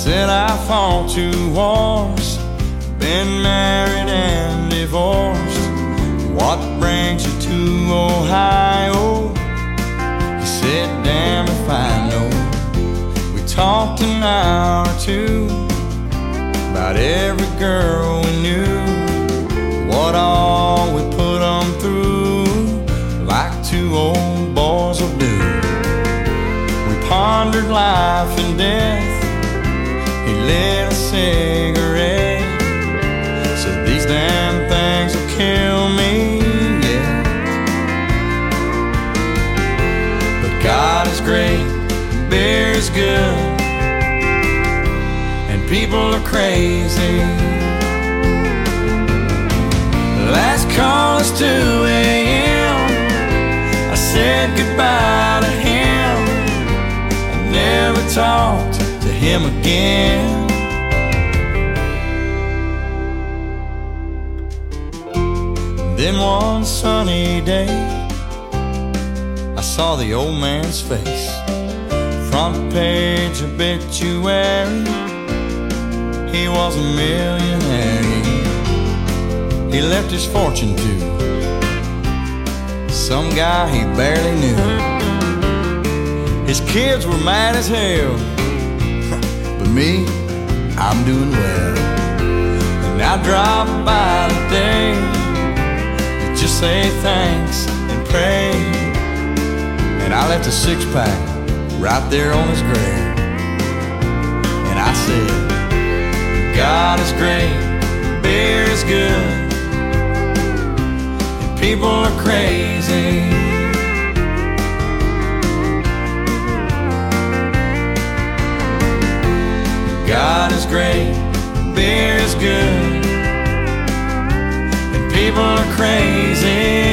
Said I fought 2 wars, been married and divorced. What brings you to Ohio? He said, damn if I know. We talked an hour or 2 about every girl we knew, what all we put them through, like 2 old boys will do. We pondered life and death. He lit a cigarette, said these damn things will kill me, yeah. But God is great, beer is good, and people are crazy. Last call is 2 a.m. I said goodbye to him. I never talked to him again. Then one sunny day, I saw the old man's face. Front page obituary, he was a millionaire. He left his fortune to some guy he barely knew. His kids were mad as hell, but me, I'm doing well. And I drop by today to just say thanks and pray. And I left a 6-pack right there on his grave. And I said, God is great, beer is good, and people are crazy. God is great, beer is good, and people are crazy.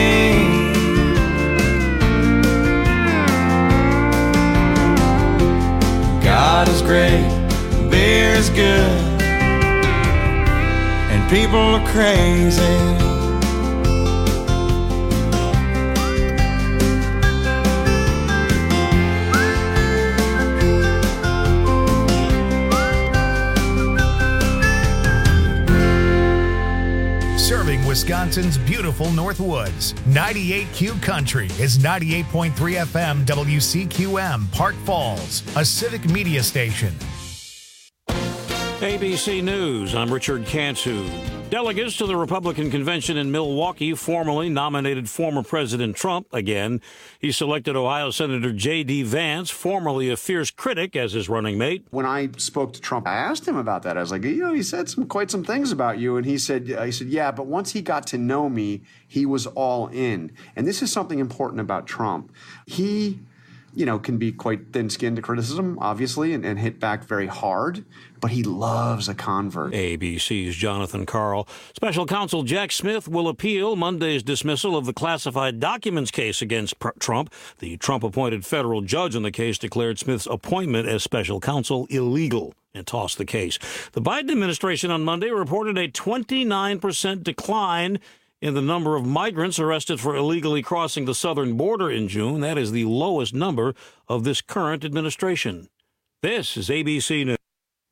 God is great, beer is good, and people are crazy. Wisconsin's beautiful Northwoods. 98Q Country is 98.3 FM WCQM, Park Falls, a civic media station. ABC News, I'm Richard Cantu. Delegates to the Republican convention in Milwaukee formally nominated former President Trump again. He selected Ohio Senator J.D. Vance, formerly a fierce critic, as his running mate. When I spoke to Trump, I asked him about that. I was like, he said quite some things about you. And he said, yeah, but once he got to know me, he was all in. And this is something important about Trump. He can be quite thin-skinned to criticism, obviously, and hit back very hard, but he loves a convert. ABC's Jonathan Karl. Special counsel Jack Smith will appeal Monday's dismissal of the classified documents case against Trump. The Trump-appointed federal judge in the case declared Smith's appointment as special counsel illegal and tossed the case. The Biden administration on Monday reported a 29% decline in the number of migrants arrested for illegally crossing the southern border in June. That is the lowest number of this current administration. This is ABC News.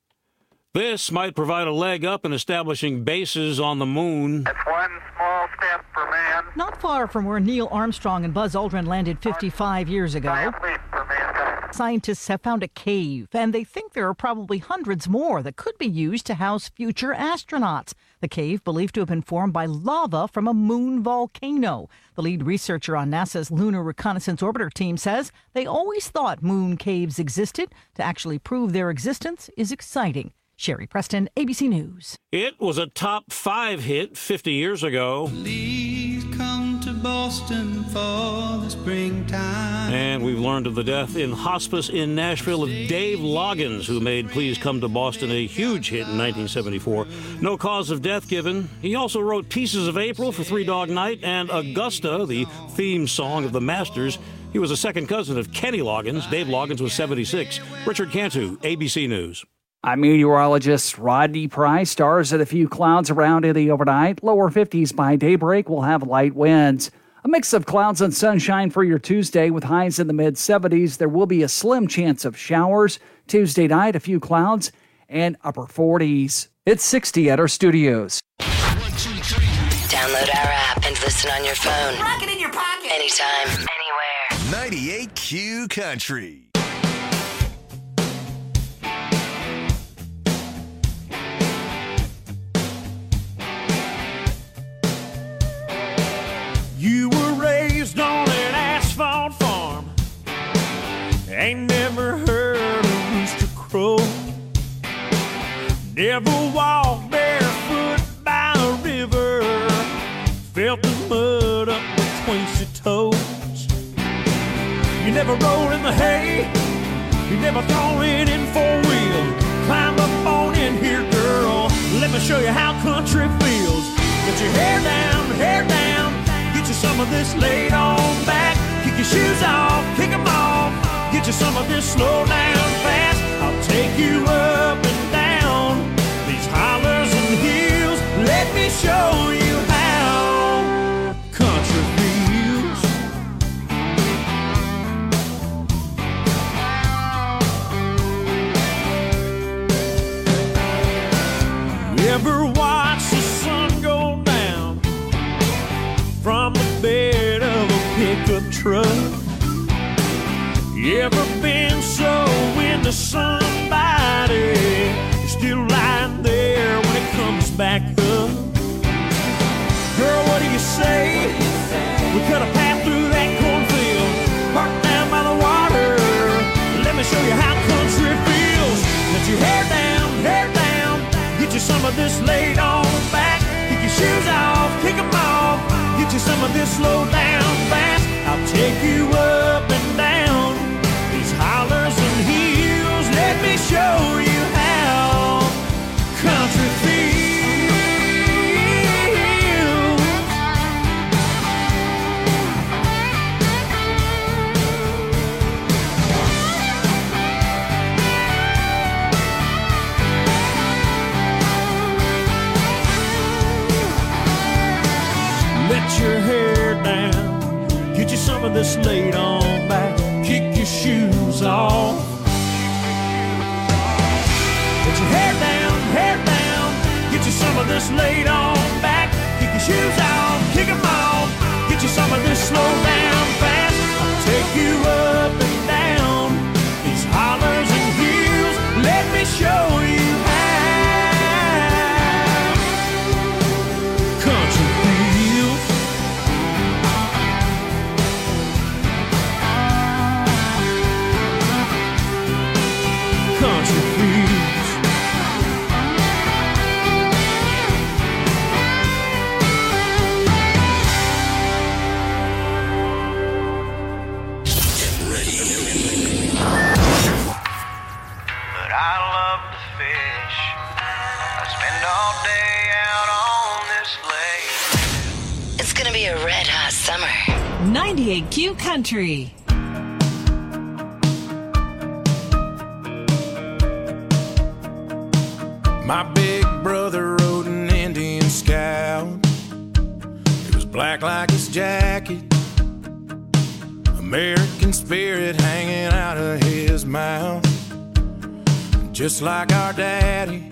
This might provide a leg up in establishing bases on the moon. That's one small step for man. Not far from where Neil Armstrong and Buzz Aldrin landed 55 years ago. Giant leap for mankind. Scientists have found a cave, and they think there are probably hundreds more that could be used to house future astronauts. The cave, believed to have been formed by lava from a moon volcano. The lead researcher on NASA's Lunar Reconnaissance Orbiter team says they always thought moon caves existed. To actually prove their existence is exciting. Sherry Preston, ABC News. It was a top 5 hit 50 years ago. Please come to Boston for the springtime. And we've learned of the death in hospice in Nashville of Dave Loggins, who made Please Come to Boston a huge hit in 1974. No cause of death given. He also wrote Pieces of April for Three Dog Night and Augusta, the theme song of the Masters. He was a second cousin of Kenny Loggins. Dave Loggins was 76. Richard Cantu, ABC News. I'm meteorologist Rodney Price. Stars and a few clouds around in the overnight. Lower 50s by daybreak. We'll have light winds. A mix of clouds and sunshine for your Tuesday with highs in the mid-70s. There will be a slim chance of showers. Tuesday night, a few clouds and upper 40s. It's 60 at our studios. Download our app and listen on your phone. Rock it in your pocket. Anytime, anywhere. 98Q Country. You were raised on an asphalt farm. Ain't never heard a rooster crow. Never walked barefoot by a river. Felt the mud up between your toes. You never rolled in the hay. You never thrown it in four-wheel. Climb up on in here, girl. Let me show you how country feels. Get your hair down. Get you some of this laid on back. Kick your shoes off, kick them off. Get you some of this slow down fast. I'll take you up and down these hollers and hills. Let me show you how country feels. You ever watch the sun go down from the bed of a pickup truck? You ever been so into somebody you're still lying there when it comes back up? Girl, what do you say? We cut a path through that cornfield, parked down by the water. Let me show you how country feels. Let your hair down, get you some of this laid on back. Kick your shoes off, kick them off. Get you some of this slow down fast. I'll take you up and down these hollers and hills. Let me show you how country feels. Let your hair down, get you some of this laid on back. Kick your shoes off. Let your hair down, get you some of this laid on back. Kick your shoes off, kick them off. Get you some of this slow down fast. I'll take you up and down these hollers and hills. Let me show you how country feels. Country feels. But I love to fish. I spend all day out on this lake. It's gonna be a red hot summer. 98Q Country. My big brother rode an Indian Scout. It was black like his jacket, American spirit hanging out of his mouth. Just like our daddy,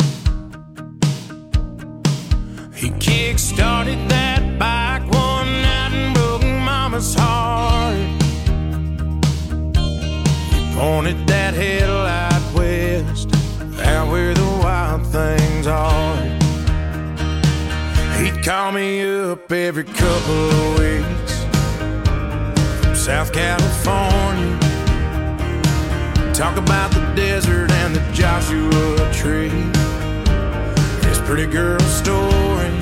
he kick-started that bike one night and broke Mama's heart. He pointed that headlight west, out where the wild things are. He'd call me up every couple of weeks from South California, talk about the desert and the Joshua Tree, his pretty girl stories,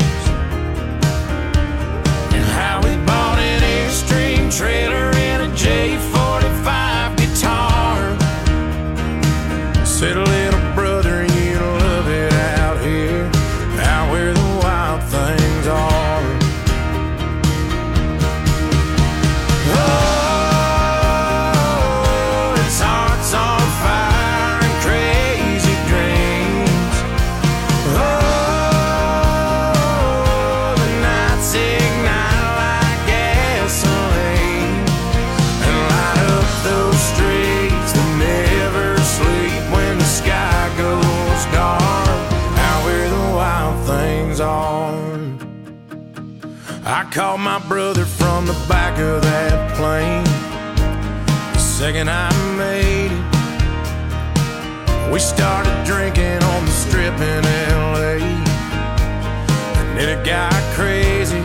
and how he bought an Airstream trailer and a J45 guitar. Said, little brother, you love it out here, out where the wild things are. Oh, his heart's on fire and crazy dreams. Oh, the nights ignite like gasoline. I called my brother from the back of that plane the second I made it. We started drinking on the strip in L.A. and then it got crazy.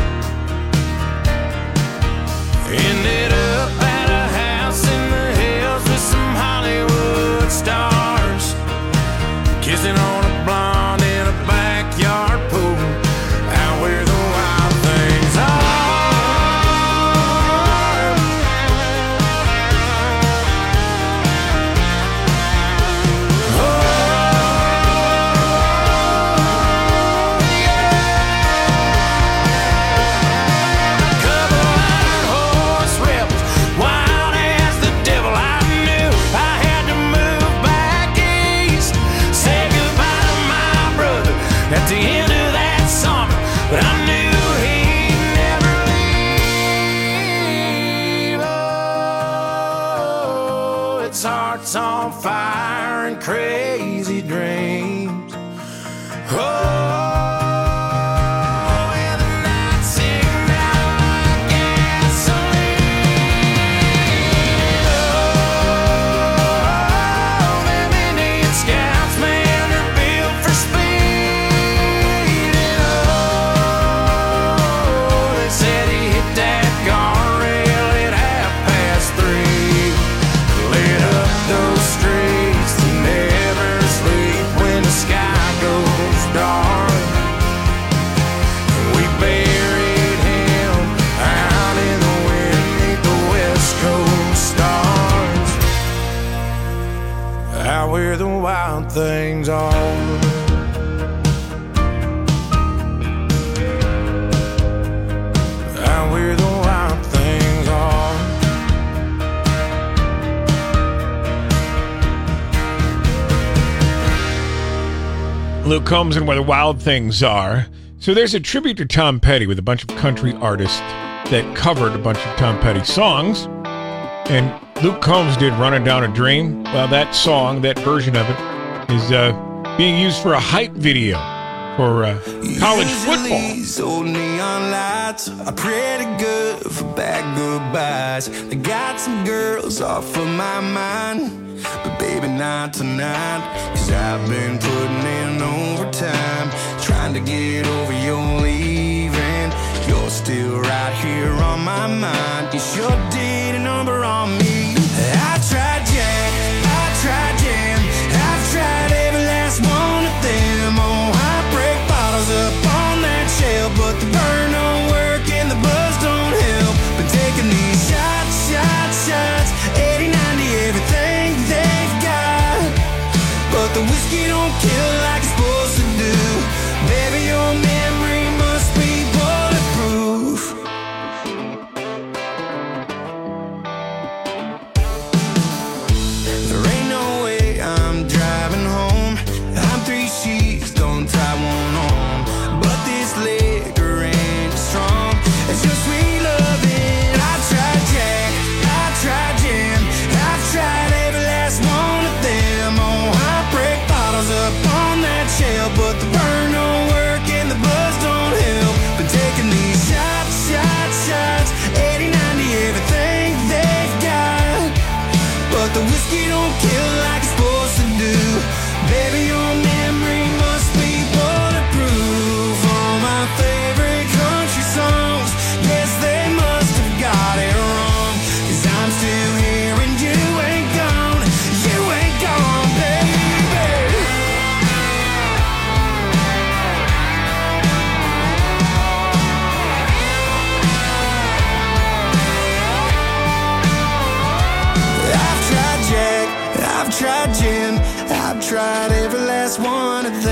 Ended up at a house in the hills with some Hollywood stars, kissing on a blonde in a backyard pool, out where the wild things are. At the end of that summer, but I knew he'd never leave. Oh, its heart's on fire and crazy dreams. Oh. Where the wild things are. Out where the wild things are. Luke Combs and Where the Wild Things Are. So there's a tribute to Tom Petty with a bunch of country artists that covered a bunch of Tom Petty songs. And Luke Combs did Running Down a Dream. Well, that song, that version of it, is being used for a hype video for college football. These old neon lights are pretty good for bad goodbyes. They got some girls off of my mind, but baby, not tonight. 'Cause I've been putting in overtime, trying to get over your leaving. You're still right here on my mind. You sure did a number on me. I tried Jack, I tried Jam, I've tried every last one of them. Oh, I break bottles up on that shelf, but the burn don't work and the buzz don't help. Been taking these shots, 80, 90, everything they've got, but the whiskey don't kill like it's supposed to do. Baby, your memory must be bulletproof. There ain't no way I'm driving home. I'm 3 sheets, don't tie one on, but this liquor ain't strong. It's just sweet loving. I tried Jack, I tried Jam, I've tried every last one of them. Oh, I break bottles up on that shelf, but the burn don't work and the buzz don't help. Been taking these shots, 80, 90, everything they've got, but the whiskey don't kill like it's supposed to do. Baby, your memory must be bulletproof. All my favorite country songs, yes, they must have got it wrong. 'Cause I'm still here and you ain't gone, baby. I've tried Jack, I've tried Jim, I've tried every last one of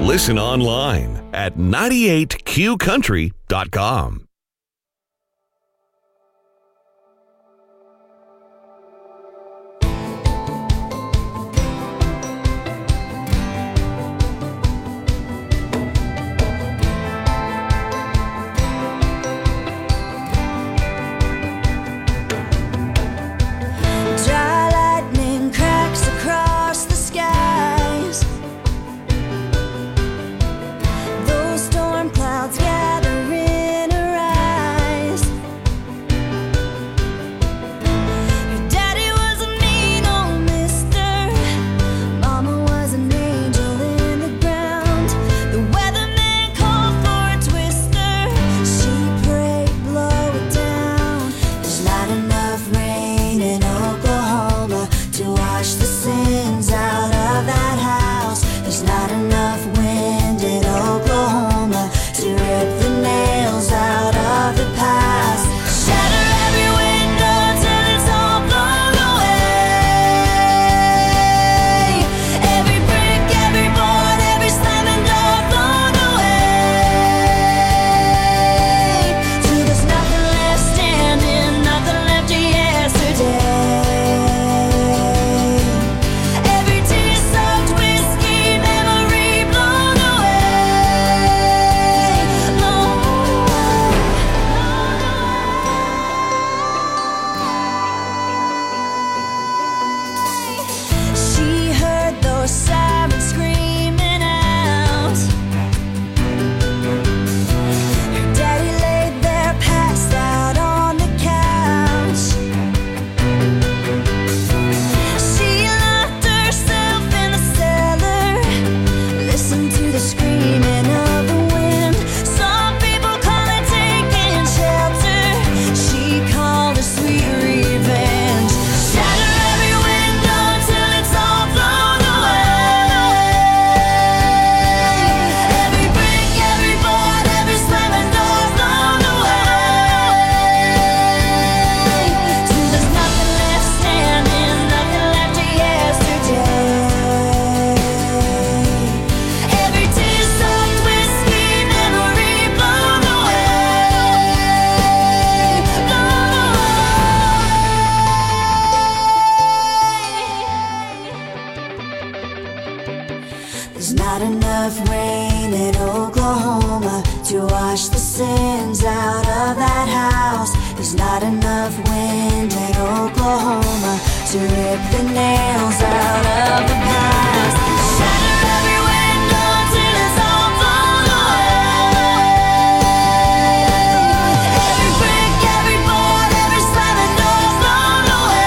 Listen online at 98qcountry.com. Dry lightning cracks across the skies. Those storm clouds gather in her eyes. Your daddy was a mean old mister. Mama was an angel in the ground. The weatherman called for a twister. She prayed, blow it down. There's not enough rain in Oklahoma to wash the sins out of that house. There's not enough wind in Oklahoma to rip the nails out of the past. Shatter every window till it's all blown away. Every brick, every board, every slamming door blown away. Till there's nothing left standing, nothing left of yesterday. Every tear-soaked whiskey memory blown away, blown away. She heard those sirens screaming out. Her daddy laid there passed out on the couch. She locked herself in the cellar, listened to the screaming of the wind. Some people call it taking shelter. She called it sweet revenge. Shatter every window till it's all blown away. Every brick, every board, every slamming door blown away. Till there's nothing left standing, nothing left of yesterday. Every tear-soaked whiskey memory blown away, blown away. There's not enough rain in Oklahoma to wash the sins out of that house. There's not enough wind in Oklahoma to rip the nails out of the past. Shatter every window till it's all blown away. Every brick, every board, every slamming door blown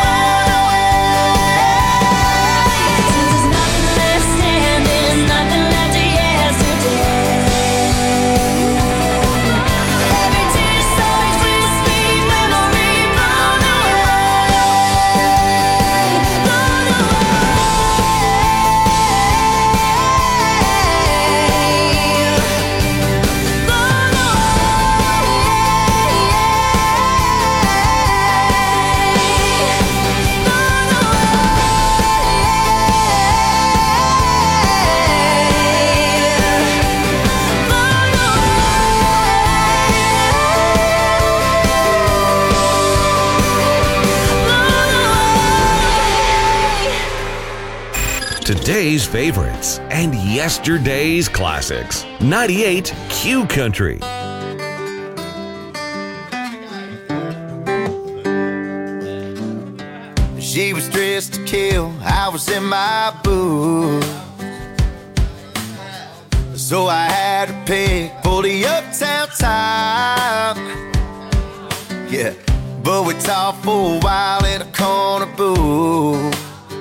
away. Till there's nothing left standing, nothing left of yesterday. Every tear-soaked whiskey memory blown away, blown Today's favorites and yesterday's classics. 98 Q Country. She was dressed to kill, I was in my booth. So I had to pick for the uptown time. Yeah, but we talked for a while in a corner booth.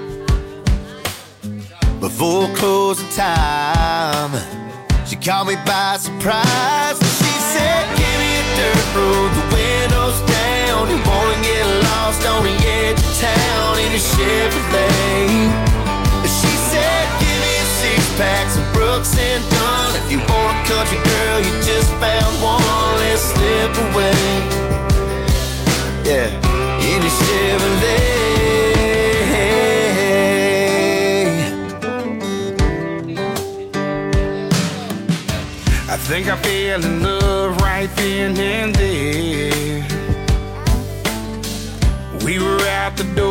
Before closing time, she caught me by surprise. She said, give me a dirt road, the windows down. You wanna get lost on the edge of town in a Chevrolet. She said, give me a six-pack, some Brooks and Dunn. If you want a country girl, you just found one, let's slip away. Yeah, in a Chevrolet.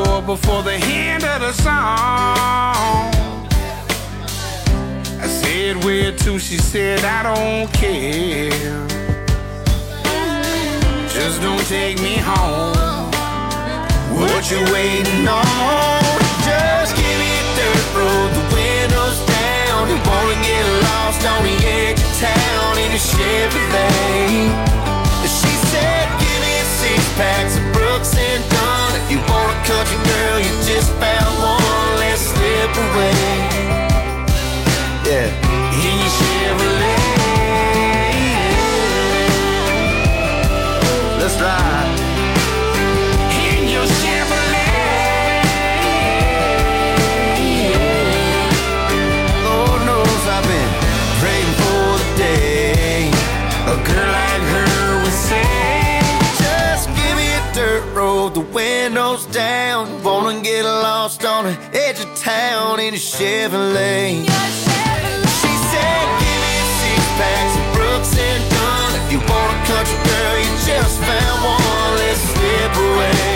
door before the end of the song. I said, where to? She said, I don't care. Just don't take me home. What you waiting on? Just give me a dirt road, the windows down. You wanna get lost on the edge of town in a Chevrolet. She said, give me a 6-pack of Brooks and Dunn. If you want a country girl, you just found one. Let's slip away. Yeah, in your Chevrolet. Let's ride. In your Chevrolet. Lord knows I've been praying for the day a girl like her would say, just give me a dirt road, the windows down. Wanna get lost on the edge of town in a Chevrolet. She said, give me a 6-pack of Brooks and Dunn. If you want a country girl, you just found one. Let's slip away.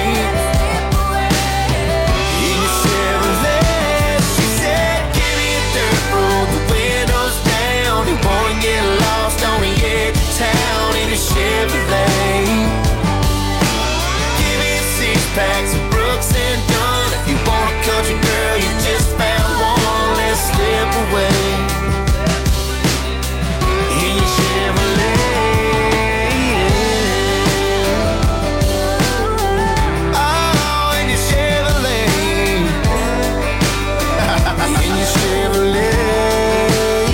In your Chevrolet. She said, give me a dirt road, the windows down. You wanna get lost on the edge of town in a Chevrolet. Give me a 6-pack of Brooks and Dunn. If you want a country girl, you just found one. Let's slip away. In your Chevrolet. Oh, in your Chevrolet. In your Chevrolet.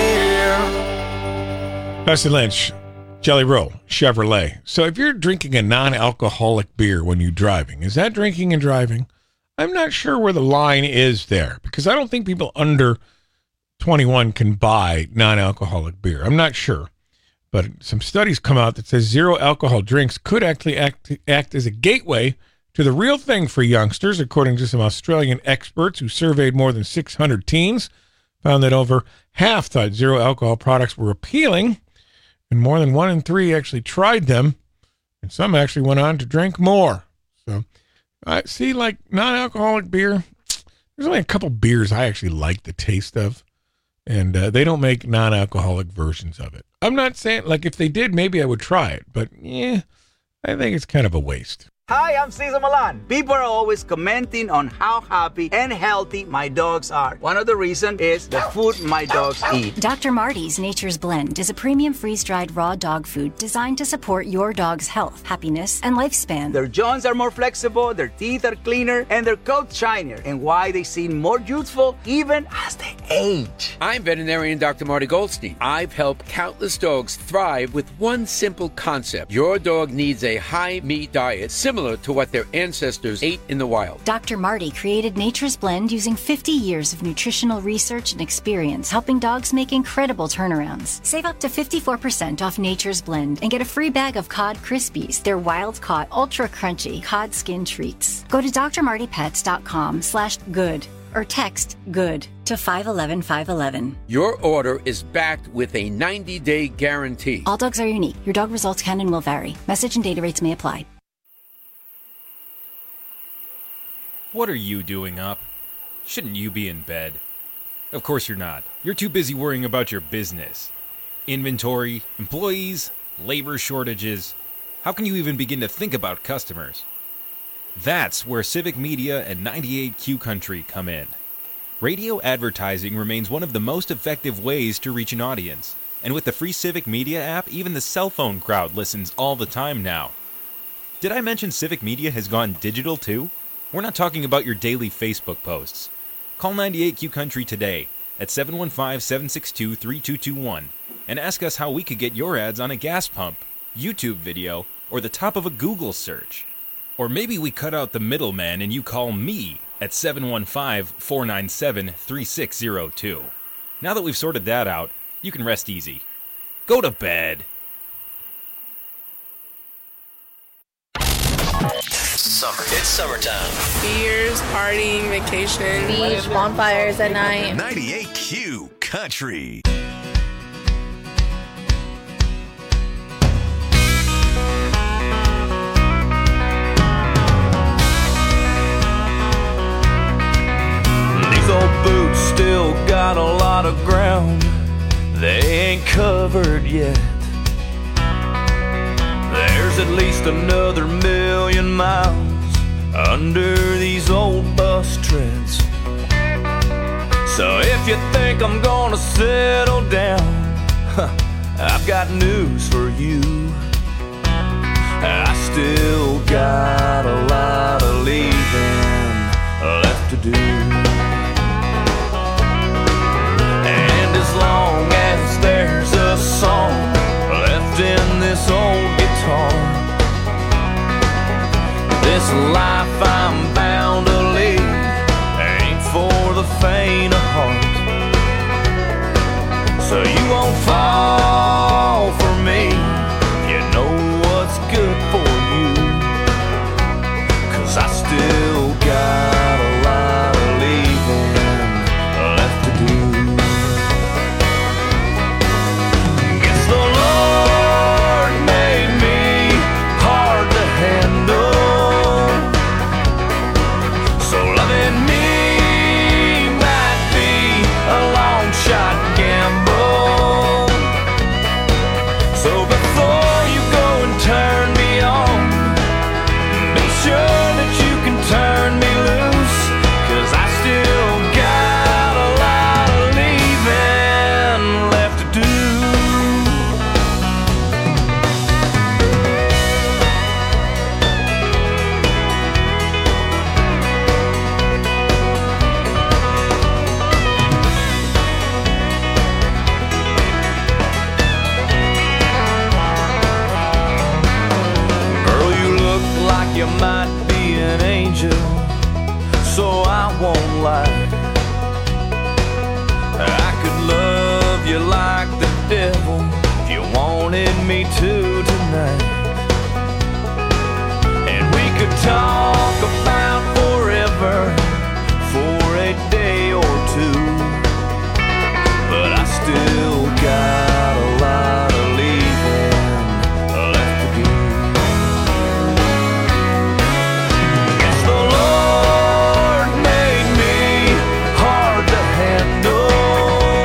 Dusty Lynch, Jelly Roll, Chevrolet. So if you're drinking a non-alcoholic beer when you're driving, is that drinking and driving? I'm not sure where the line is there, because I don't think people under 21 can buy non-alcoholic beer. I'm not sure. But some studies come out that says zero alcohol drinks could actually act as a gateway to the real thing for youngsters, according to some Australian experts who surveyed more than 600 teens, found that over half thought zero alcohol products were appealing, and more than 1 in 3 actually tried them, and some actually went on to drink more. So I see, like, non-alcoholic beer, there's only a couple beers I actually like the taste of, and they don't make non-alcoholic versions of it. I'm not saying, like, if they did, maybe I would try it, but yeah, I think it's kind of a waste. Hi, I'm Cesar Milan. People are always commenting on how happy and healthy my dogs are. One of the reasons is the food my dogs eat. Dr. Marty's Nature's Blend is a premium freeze-dried raw dog food designed to support your dog's health, happiness, and lifespan. Their joints are more flexible, their teeth are cleaner, and their coats shinier, and why they seem more youthful even as they age. I'm veterinarian Dr. Marty Goldstein. I've helped countless dogs thrive with one simple concept. Your dog needs a high-meat diet similar to what their ancestors ate in the wild. Dr. Marty created Nature's Blend using 50 years of nutritional research and experience, helping dogs make incredible turnarounds. Save up to 54% off Nature's Blend and get a free bag of Cod Krispies, their wild-caught, ultra-crunchy cod skin treats. Go to drmartypets.com/good or text GOOD to 511-511. Your order is backed with a 90-day guarantee. All dogs are unique. Your dog results can and will vary. Message and data rates may apply. What are you doing up? Shouldn't you be in bed? Of course you're not. You're too busy worrying about your business. Inventory, employees, labor shortages. How can you even begin to think about customers? That's where Civic Media and 98Q Country come in. Radio advertising remains one of the most effective ways to reach an audience. And with the free Civic Media app, even the cell phone crowd listens all the time now. Did I mention Civic Media has gone digital too? We're not talking about your daily Facebook posts. Call 98Q Country today at 715-762-3221 and ask us how we could get your ads on a gas pump, YouTube video, or the top of a Google search. Or maybe we cut out the middleman and you call me at 715-497-3602. Now that we've sorted that out, you can rest easy. Go to bed. Summer. It's summertime. Beers, partying, vacation. Beach, bonfires at night. 98Q Country. of ground they ain't covered yet. There's at least another 1,000,000 miles under these old bus treads. So if you think I'm gonna settle down, I've got news for you. I still got a lot of leaving left to do. And as long as there's a song left in this old guitar, this life I'm bound to lead ain't for the faint of heart. So you won't fall for me, you know what's good for you, 'cause I still got a lot of leaving left to do. Guess the Lord made me hard to handle, so loving me might be a long shot gamble. So before you go and turn me on, be sure that you can turn me loose, 'cause I still got a lot of leaving left to do. Girl, you look like you might be an angel, so I won't lie. I could love you like the devil if you wanted me to tonight. And we could talk about forever for a day or two, but I still got a lot of leaving left to do. Guess the Lord made me hard to handle,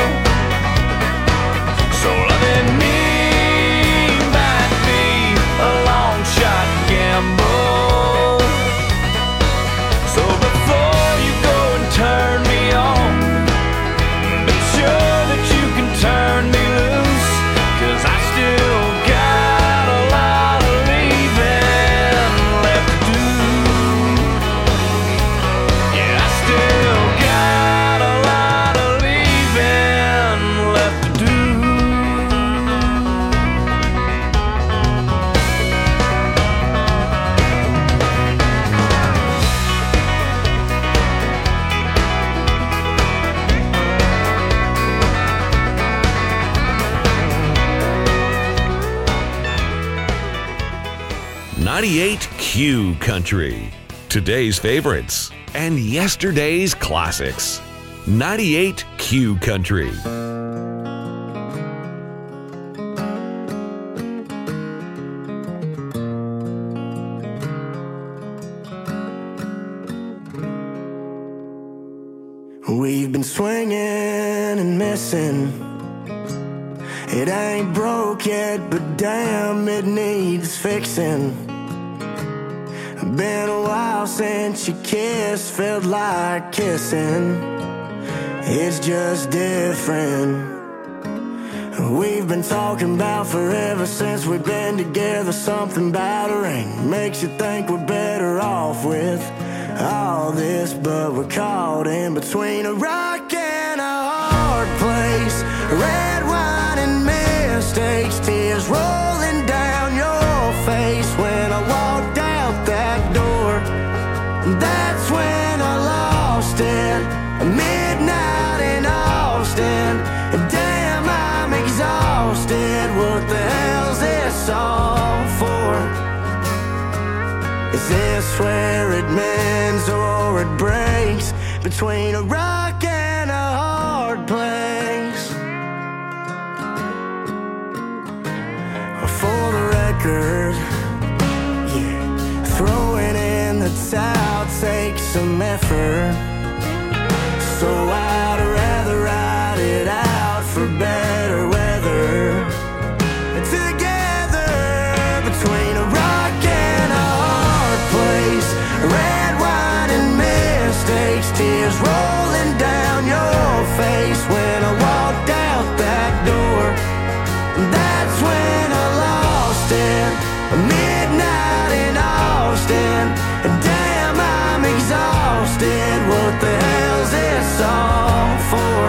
so loving me might be a long shot gamble. So before you go and turn me on, be sure that you can turn me loose, 'cause I still got a lot of leaving left to do. Yeah, I still got a lot of leaving left to do. .98 Country. Today's favorites and yesterday's classics. 98 Country. We've been swinging and missing. It ain't broke yet, but damn, it needs fixing. Been a while since you kissed, felt like kissing. It's just different. We've been talking about forever since we've been together. Something about a ring makes you think we're better off with all this, but we're caught in between a rock and a hard place. Red wine and mistakes, tears rolling down your face. When I walked out that door, that's when I lost it. Midnight in Austin, damn, I'm exhausted. What the hell's this all for? Is this where it mends or it breaks? Between a rock and a hard place. For the record, yeah, throwing in the towel takes some effort. So I'd rather ride it out. what the hell's this all for?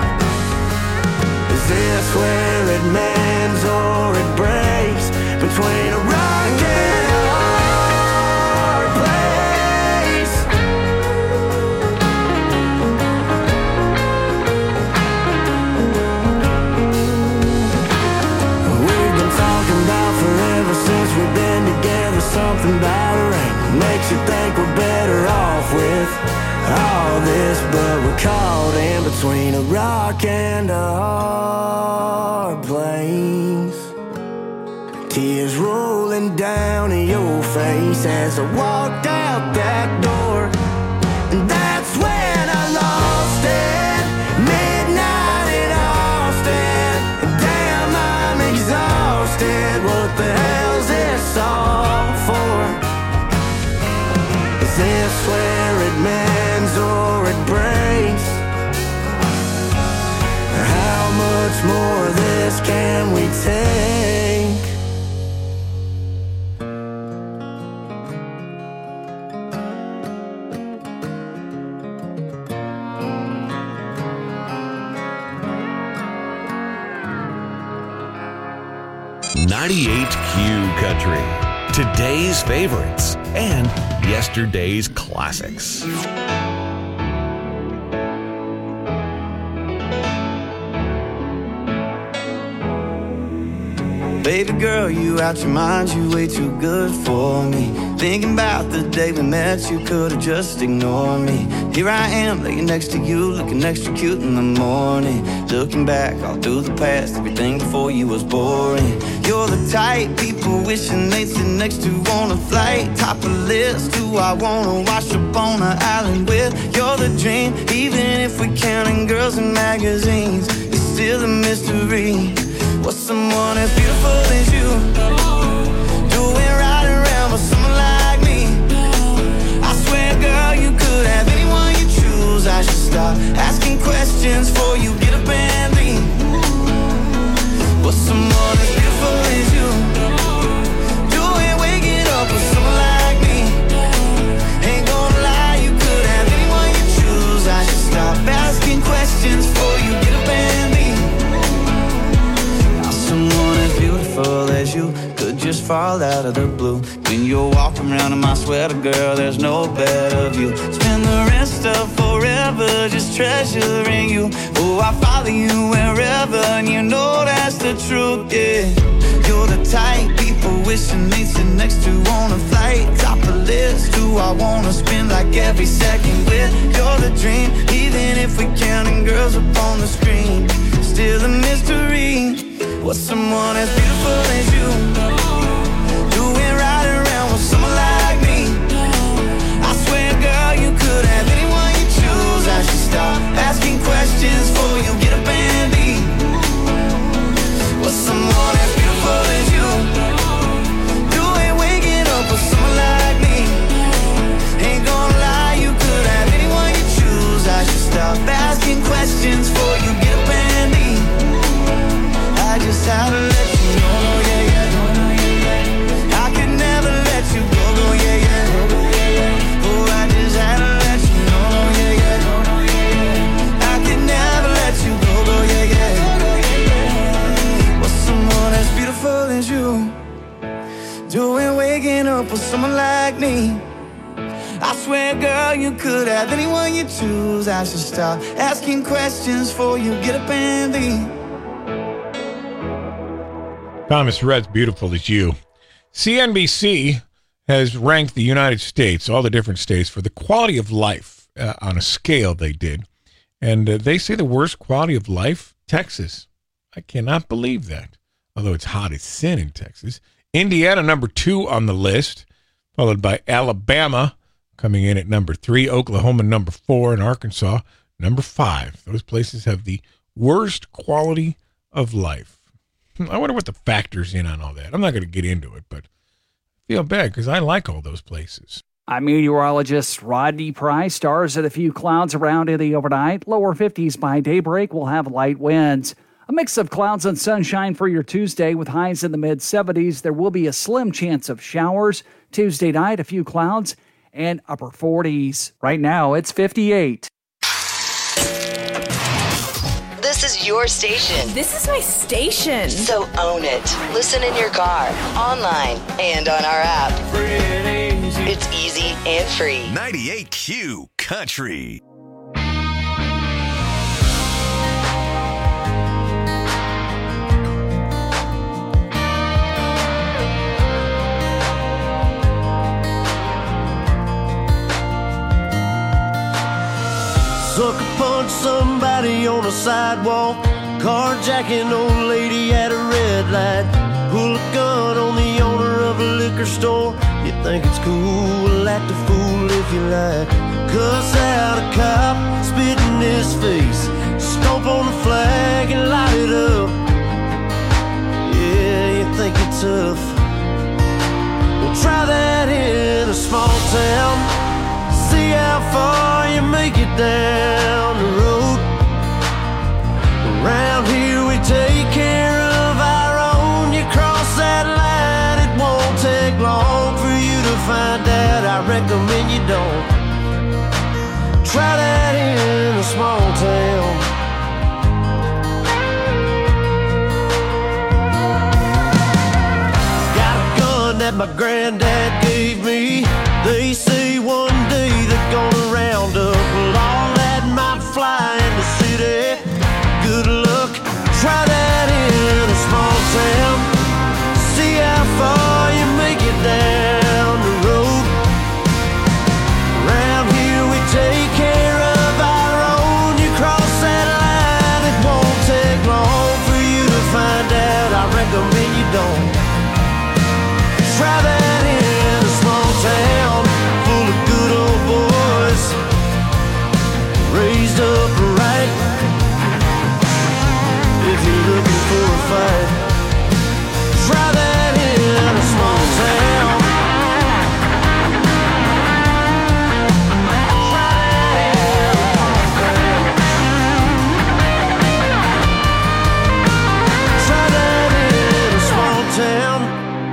Is this where it mends or it breaks between a rock and a hard place? We've been talking about forever since we've been together. Something about a ring makes you think we're better off with all this, but we're caught in between a rock and a hard place. Tears rolling down your face as I walked out that door, and that's when I lost it. Midnight in Austin, and damn, I'm exhausted. What the hell's this all for? Is this where it mends or it breaks? How much more of this can we take? .98 Q Country. Today's favorites and yesterday's classics. Baby girl, you out your mind, you way too good for me. Thinking about the day we met, you could've just ignored me. Here I am, laying next to you, looking extra cute in the morning. Looking back all through the past, everything before you was boring. You're the type people wishing they'd sit next to on a flight. Top of the list, who I wanna wash up on an island with. You're the dream, even if we're counting girls in magazines. It's still a mystery. What's someone as beautiful as you doing right around with someone like me? I swear, girl, you could have anyone you choose. I should stop asking questions before you get up and leave. What's someone as beautiful as you doing waking up with someone like me? Ain't gonna lie, you could have anyone you choose. I should stop asking questions before you get up and leave. Someone as beautiful as you could just fall out of the blue. When you're walking around in my sweater, girl, there's no better view. Spend the rest of forever just treasuring you. Oh, I follow you wherever, and you know that's the truth, yeah. You're the type people wishing they'd sit next to on a flight. Top of the list, who I wanna spend like every second with. You're the dream, even if we're counting girls up on the screen. Still a mystery. What's someone as beautiful as you doing right around with someone like me? I swear, girl, you could have anyone you choose. I should stop asking questions before you get up and leave. What's someone as beautiful as you doing waking up with someone like me? Ain't gonna lie, you could have anyone you choose. I should stop asking questions before you get up and leave. I just had to let you know, yeah, yeah. I could never let you go, yeah, yeah. Oh, I just had to let you know, yeah, yeah. I could never let you go, yeah, yeah. What's someone as beautiful as you doing waking up with someone like me? I swear, girl, you could have anyone you choose. I should stop asking questions before you get up and leave. Thomas Rhett's Beautiful as You. CNBC has ranked the United States, all the different states, for the quality of life on a scale they did. And they say the worst quality of life, Texas. I cannot believe that, although it's hot as sin in Texas. Indiana, number 2 on the list, followed by Alabama, coming in at number 3, Oklahoma, number 4, and Arkansas, number 5. Those places have the worst quality of life. I wonder what the factors in on all that. I'm not going to get into it, but I feel bad because I like all those places. I'm meteorologist Rodney Price. Stars and a few clouds around in the overnight. Lower 50s by daybreak. We'll have light winds. A mix of clouds and sunshine for your Tuesday with highs in the mid-70s. There will be a slim chance of showers. Tuesday night, a few clouds and upper 40s. Right now, it's 58. This is your station. This is my station. So own it. Listen in your car, online, and on our app. It's easy and free. 98Q Country. Sucker punch somebody on a sidewalk, carjacking old lady at a red light, pull a gun on the owner of a liquor store. You think it's cool, act a fool if you like, cuss out a cop, spit in his face, stomp on the flag and light it up. Yeah, you think you're tough. Well, try that in a small town, see how far you make it down the road. Around here we take care of our own. You cross that line, it won't take long for you to find out. I recommend you don't. Try that in a small town. Got a gun that my granddad gave me. They say one day they're gonna round up all that might fly in the city. Good luck, try that in a small town. See how far you make it down the road. Around here we take care of our own. You cross that line, it won't take long for you to find out. I recommend you don't. Try that in a small town full of good old boys, raised up right. If you're looking for a fight, try that in a small town. Try that in a small town.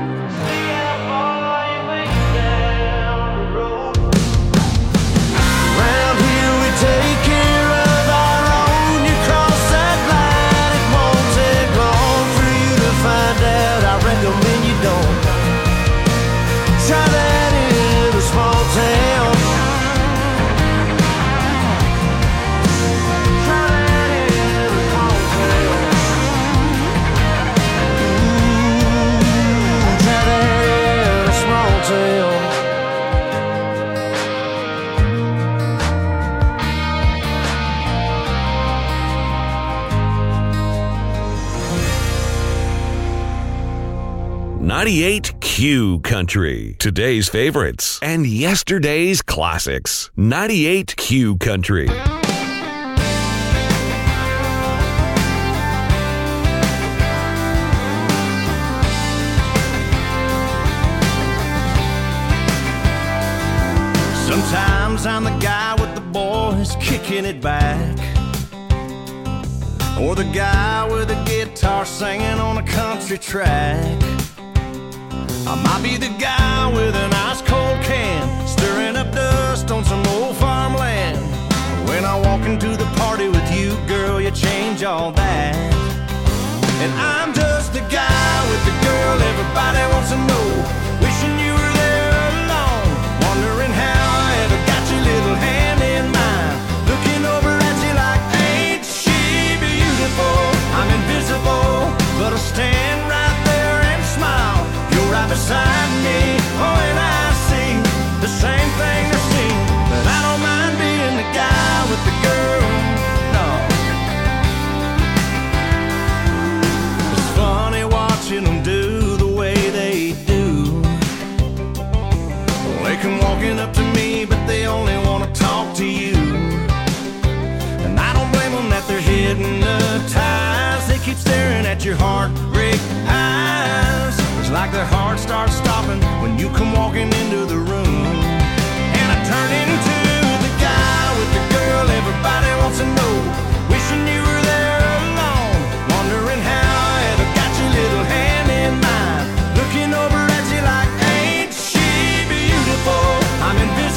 Q Country. Today's favorites and yesterday's classics. 98Q Country. Sometimes I'm the guy with the boys kicking it back, or the guy with a guitar singing on a country track. I might be the guy with an ice cold can, stirring up dust on some old farmland. When I walk into the party with you, girl, you change all that. And I'm just the guy with the girl everybody wants to know, wishing you were there alone, wondering how I ever got your little hand in mine, looking over at you like, ain't she beautiful? I'm invisible, but I'll stand right there and smile. You're right beside me, oh, and I see the same thing I see. But I don't mind being the guy with the girl, no. It's funny watching them do the way they do. They come walking up to me, but they only want to talk to you. And I don't blame them that they're hypnotized. They keep staring at your heartbreak eyes. It's like their heart starts stopping when you come walking into the room. And I turn into the guy with the girl everybody wants to know, wishing you were there alone, wondering how I ever got your little hand in mine, looking over at you like, ain't she beautiful? I'm invisible,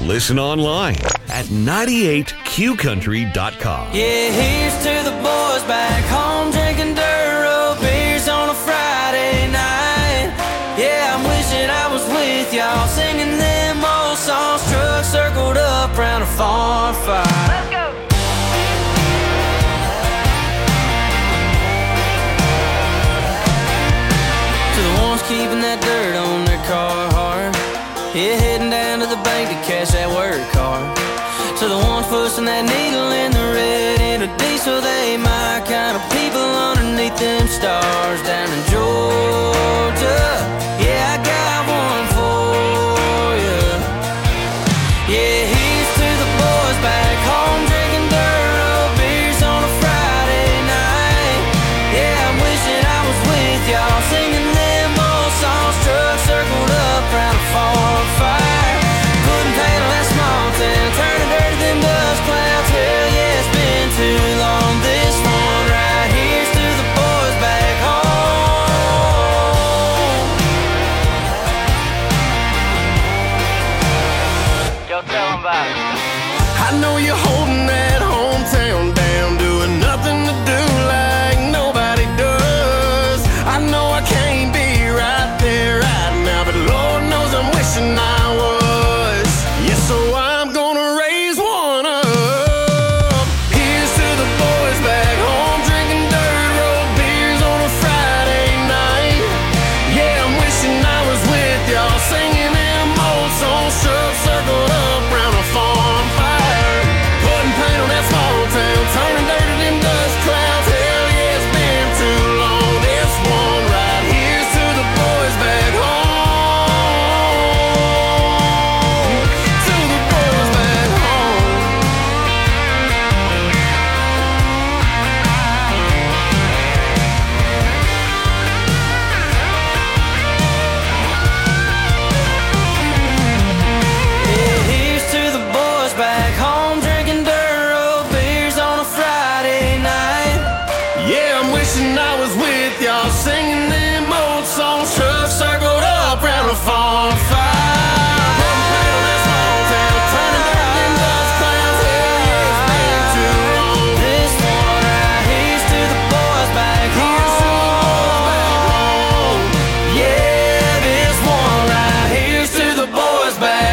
listen online at 98qcountry.com. Yeah, here's to the boys back home drinking dirt road beers on a Friday night. Yeah, I'm wishing I was with y'all singing them old songs. Trucks circled up round a farm fire. Let's go. To the ones keeping that dirt on their car hard. Yeah, heading down to the bank to cash that work card. To the ones pushing that needle in the red in a diesel, they my kind of people underneath them stars down in Georgia. Yeah, I got one for you. Yeah, here's to the boys back home drinking dirt road beers on a Friday night. Yeah, I'm wishing I was with y'all singing them old songs. Trucks circled up round a farm fire. Couldn't handle that small town, turning dirty them dust clouds. Hell yeah, it's been too long. This one right here's to the boys back home. Go tell them about it. I know you're holding that hometown down, doing nothing to do like nobody does. I know I can't be right there right now, but Lord knows I'm wishing I was. Yeah, so I'm gonna raise one up. Here's to the boys back home drinking dirt road beers on a Friday night. Yeah, I'm wishing I was with y'all singing them old songs. Trucks circled up round a farm fire. Putting paint on that small town, turning dirt to them dust clouds. Hell yeah, it's been too long. This one right here's to the boys back home. To the boys back home. Yeah, here's to the boys back home drinking dirt road beers on a Friday night. Yeah, I'm wishing I was with y'all singing them old songs. Trucks circled up round a farm fire. Putting paint on that small town, turning dirt to them dust clouds. Hell yeah, it's been too long. This one right here's to the boys back home. Yeah, this one right here's to the boys back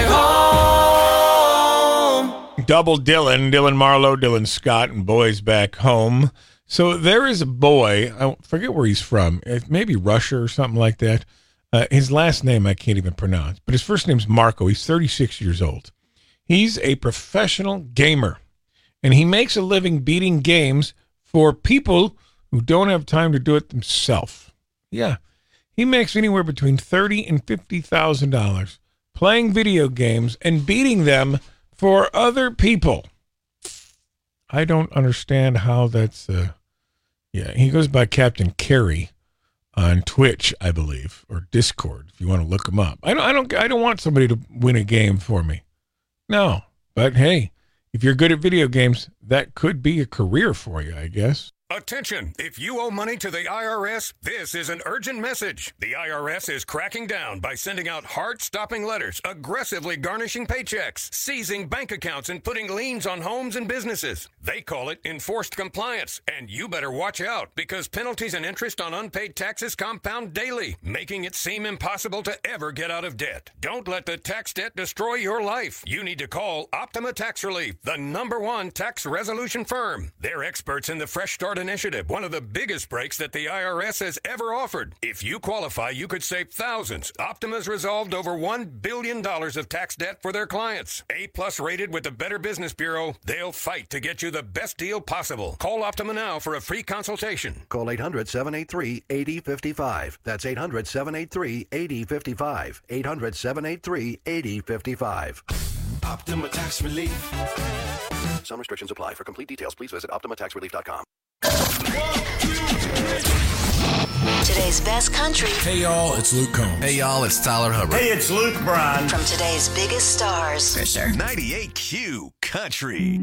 home. Double Dylan Marlowe, Dylan Scott, and Boys Back Home. So there is a boy, I forget where he's from, maybe Russia or something like that. His last name I can't even pronounce, but his first name's Marco. He's 36 years old. He's a professional gamer, and he makes a living beating games for people who don't have time to do it themselves. Yeah, he makes anywhere between $30,000 and $50,000 playing video games and beating them for other people. I don't understand how that's. Yeah, he goes by Captain Kerry on Twitch, I believe, or Discord. If you want to look him up, I don't want somebody to win a game for me. No, but hey, if you're good at video games, that could be a career for you, I guess. Attention! If you owe money to the IRS, this is an urgent message. The IRS is cracking down by sending out heart-stopping letters, aggressively garnishing paychecks, seizing bank accounts, and putting liens on homes and businesses. They call it enforced compliance, and you better watch out because penalties and interest on unpaid taxes compound daily, making it seem impossible to ever get out of debt. Don't let the tax debt destroy your life. You need to call Optima Tax Relief, the #1 tax resolution firm. They're experts in the Fresh Start Initiative, one of the biggest breaks that the IRS has ever offered. If you qualify, you could save thousands. Optima's resolved over $1 billion of tax debt for their clients. A+ rated with the Better Business Bureau, they'll fight to get you the best deal possible. Call Optima now for a free consultation. Call 800-783-8055. That's 800-783-8055. 800-783-8055. Optima Tax Relief. Some restrictions apply. For complete details, please visit OptimaTaxRelief.com. Today's best country. Hey y'all, it's Luke Combs. Hey y'all, it's Tyler Hubbard. Hey, it's Luke Bryan. From today's biggest stars. For sure. 98Q Country.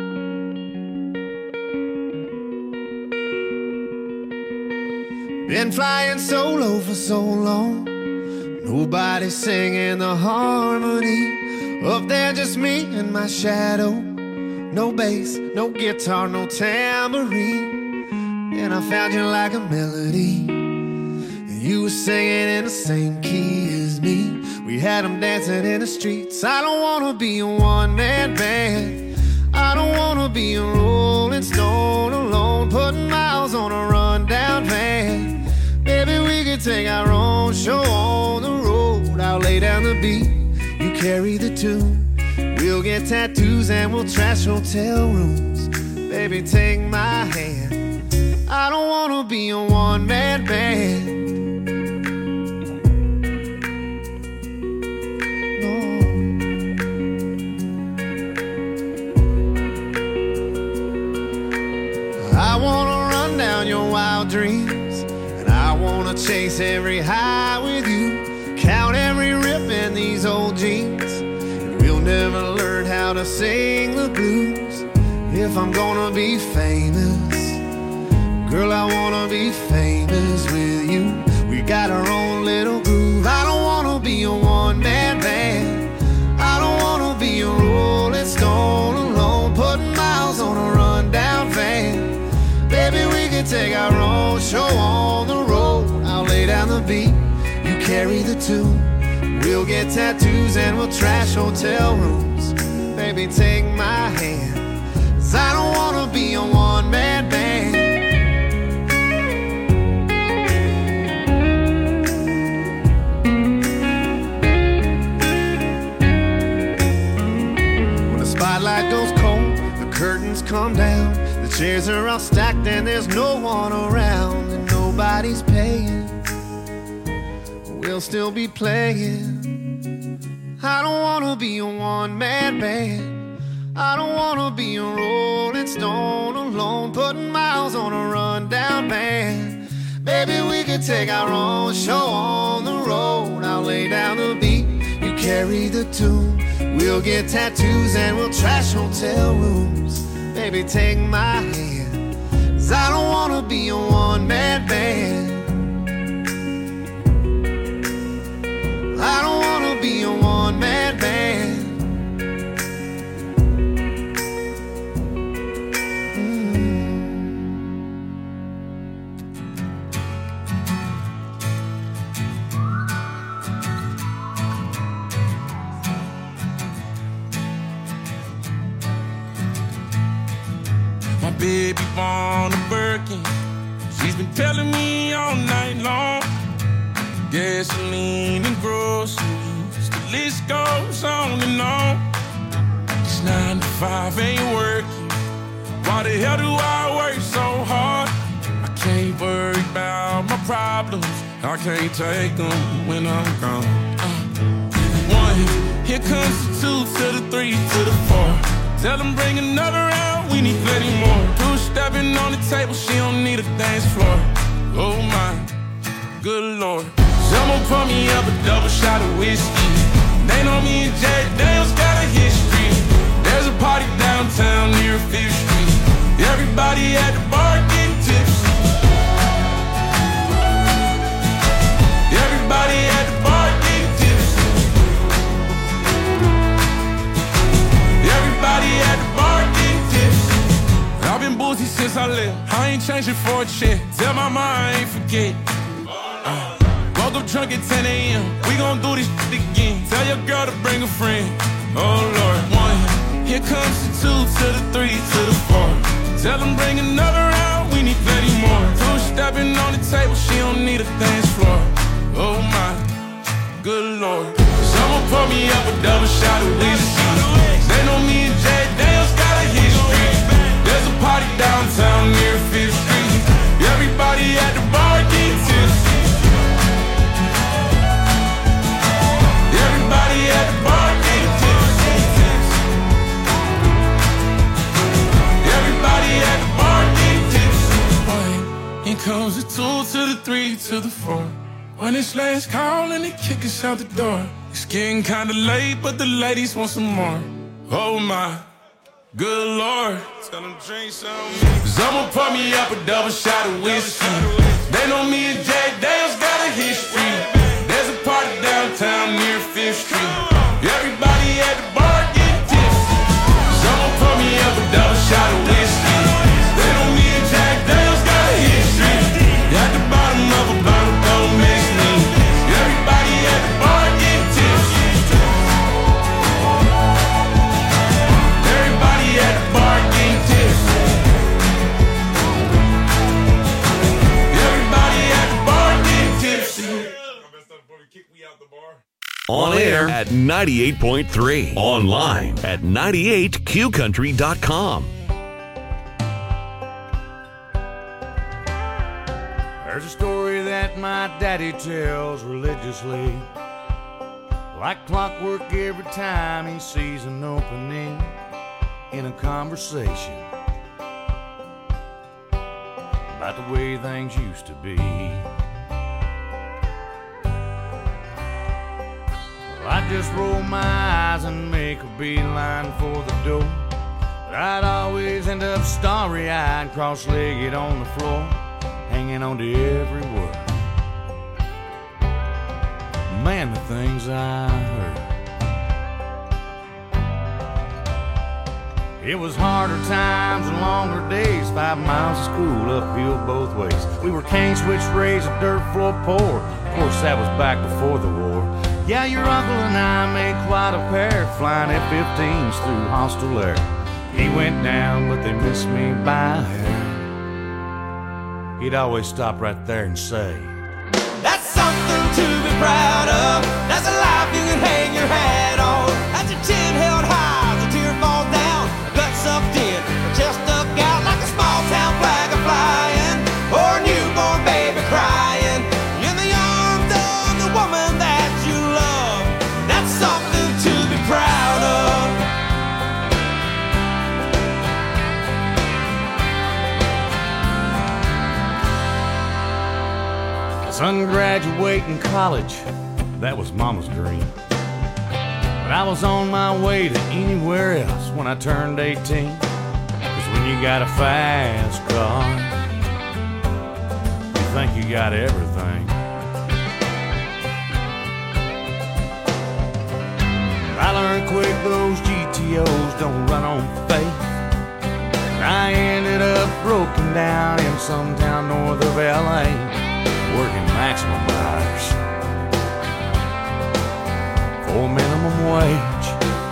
Been been flying solo for so long. Nobody singing the harmony. Up there just me and my shadow. No bass, no guitar, no tambourine. And I found you like a melody. And you were singing in the same key as me. We had them dancing in the streets. I don't wanna be a one-man band. I don't wanna be a rolling stone alone, putting miles on a rundown van. Maybe we could take our own show on the road. I'll lay down the beat, you carry the tune. We'll get tattoos and we'll trash hotel rooms. Baby, take my hand. I don't wanna be a one-man band. I wanna run down your wild dreams, and I wanna chase every high with you. Count every rip in these old jeans, and we'll never learn how to sing the blues. If I'm gonna be famous, girl, I wanna be famous with you. We got our own little groove. I don't wanna be a one-man band. I don't wanna be a rolling stone alone, putting miles on a rundown van. Baby, we can take our own show on the road. I'll lay down the beat, you carry the tune. We'll get tattoos and we'll trash hotel rooms. Baby, take my hand, 'cause I don't wanna be a one-man band. When the spotlight goes cold, the curtains come down. The chairs are all stacked and there's no one around, and nobody's paying. We'll still be playing. I don't wanna be a one-man band. I don't wanna be a rolling stone alone, putting miles on a rundown van. Baby, we could take our own show on the road. I'll lay down the beat, you carry the tune. We'll get tattoos and we'll trash hotel rooms. Baby, take my hand, 'cause I don't wanna be a one-man band. I don't wanna be a one-man band. Baby born a Birkin. She's been telling me all night long. Gasoline and groceries, the list goes on and on. It's 9 to 5, ain't working. Why the hell do I work so hard? I can't worry about my problems. I can't take them when I'm gone. 1, here comes the 2 to the 3 to the 4. Tell them bring another round, we need plenty more. 2 stepping on the table, she don't need a dance floor. Oh my, good Lord. Someone pour me up a double shot of whiskey. They know me and Jack Daniels got a history. There's a party downtown near 5th Street. Everybody at the bar getting tipsy. Everybody at the bar getting tipsy. Everybody at the bar getting tipsy. I've been boozy since I left. I ain't changing for a check. Tell my mom I ain't forget. Woke up drunk at 10 a.m. We gon' do this shit again. Tell your girl to bring a friend. Oh Lord. 1, here comes the 2 to the 3 to the 4. Tell them bring another round, we need plenty more. 2 stepping on the table, she don't need a dance floor. Oh my, good Lord. Someone pour me up a double shot of whiskey. They know me and Jack Daniels got a history. There's a party downtown near 5th Street. Everybody at the bar getting tipsy. Everybody at the bar getting tipsy. Everybody at the bar getting tipsy. Here comes the 2 to the 3 to the 4. When it's last call and they kick us out the door. It's getting kinda late, but the ladies want some more. Oh my, good Lord. Tell them drink some. 'Cause I'ma pour me up a double shot of whiskey. They They know me and Jack Daniels got a history. There's a party downtown near 5th Street. Everybody at the bar getting tipsy. Someone pour me up a double shot of whiskey. They know me and Jack Daniels got a history. At the bottom of a bottle, don't miss me. Everybody at the bar getting tipsy. Everybody at the bar getting tipsy. Everybody at the bar getting tipsy. On air at 98.3. Online at 98qcountry.com. There's a story that my daddy tells religiously, like clockwork every time he sees an opening in a conversation about the way things used to be. Well, I just roll my eyes and make a beeline for the door, but I'd always end up starry-eyed, cross-legged on the floor, hanging on to every word. Man, the things I heard. It was harder times and longer days, 5 miles of school uphill both ways. We were cane switch raised, a dirt floor poor. Of course, that was back before the war. Yeah, your uncle and I made quite a pair, flying F-15s through hostile air. He went down, but they missed me by a hair. He'd always stop right there and say, That's something to be proud of. That's a life you can hang your hat on. That's your chin held high, the tear falls down, gut sucked in, chest stuck out like a small town flag a flying, or a newborn baby crying in the arms of the woman that you love. That's something to be proud of. Son graduating college, that was Mama's dream. But I was on my way to anywhere else when I turned 18. 'Cause when you got a fast car, you think you got everything. I learned quick those GTOs don't run on faith. I ended up broken down in some town north of LA, working maximum hours for minimum wage.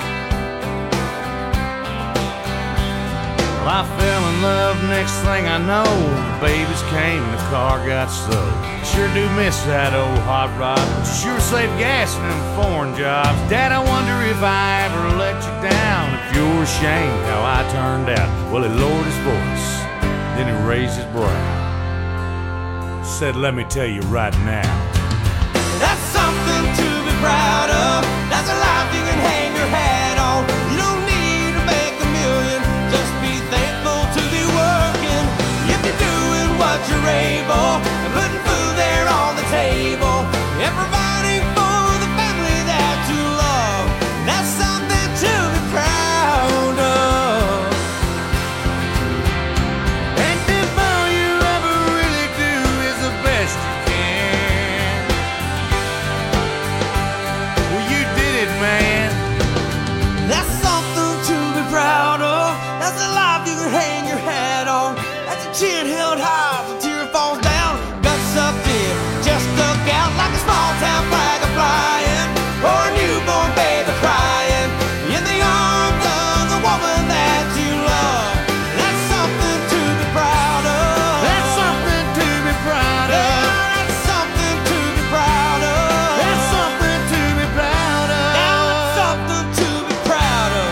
Well, I fell in love, next thing I know, the babies came and the car got sold. Sure do miss that old hot rod, but you sure save gas in them foreign jobs. Dad, I wonder if I ever let you down, if you're ashamed how I turned out. Well, he lowered his voice, then he raised his brow, said, let me tell you right now, That's something to be proud of. That's a life you can hang your hat on. You don't need to make a million, just be thankful to be working. If you're doing what you're able and putting food there on the table and providing for the family that you love, that's something to be proud of. and if all you ever really do is the best you can, well, you did it, man. That's something to be proud of. That's a life you can hang your hat on. That's a chin held high, the tear falls down, gut sucked in, just stuck out like a small town flag a flying, or a newborn baby crying in the arms of the woman that you love. That's something to be proud of. That's something to be proud of. That's something to be proud of. That's something to be proud of. That's something to be proud of.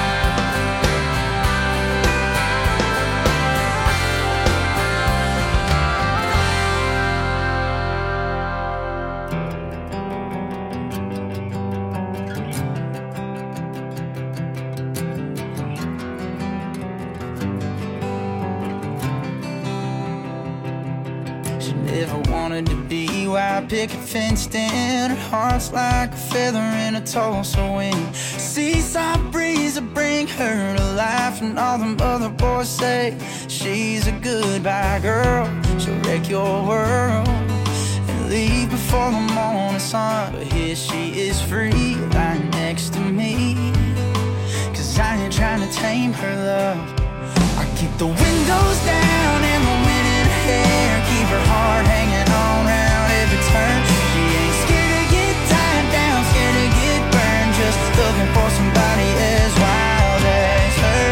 She never wanted to be white picket fenced in. Her heart's like a feather in a Tulsa wind. Seaside breeze will bring her to life, and all them other boys say she's a goodbye girl. she'll wreck your world and leave before the morning sun. But here she is free, lying next to me, 'cause I ain't trying to tame her love. I keep the windows down and the wind in her hair, keep her heart hanging on round every turn. She ain't scared to get tied down, scared to get burned, just looking for somebody as wild as her.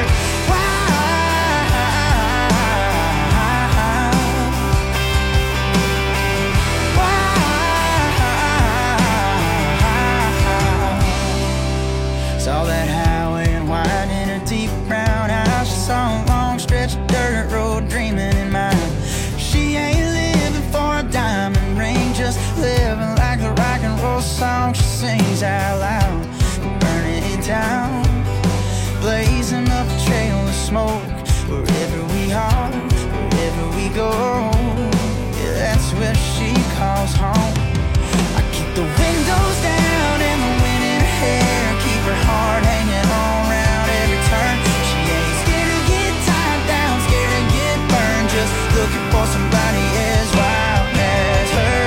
Saw that highway and wine in her deep brown eyes. She saw a long stretch of dirt road dreaming in mind. She ain't living for a diamond ring, just living like the rock and roll song she sings out loud. Burning it down, blazing up a trail of smoke. Wherever we are, wherever we go, yeah, that's where she calls home. I keep the windows down and the wind in her hair, keep her heart hanging on round every turn. She ain't scared to get tied down, scared to get burned, just looking for somebody as wild as her.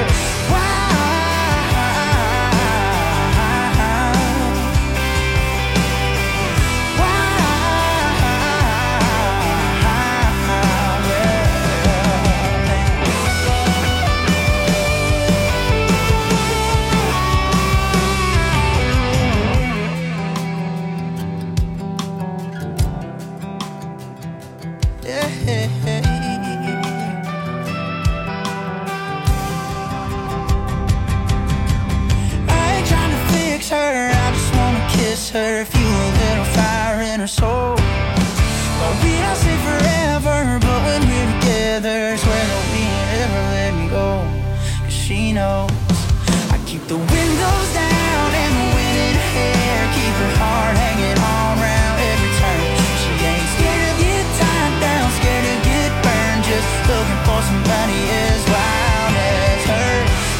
Her, I just wanna kiss her, feel a little fire in her soul. But we don't say forever, but when we're together, swear that we ain't ever let me go. 'Cause she knows I keep the windows down and the wind in her hair, keep her heart hanging on round every turn. She ain't scared to get tied down, scared to get burned, just looking for somebody as wild as her.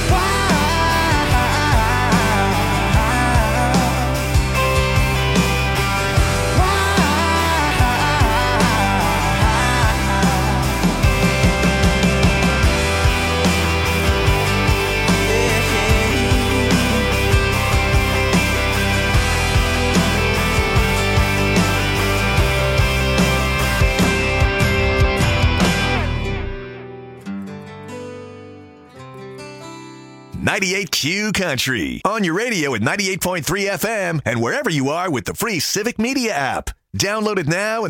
.98 Country. On your radio at 98.3 FM and wherever you are with the free Civic Media app. Download it now.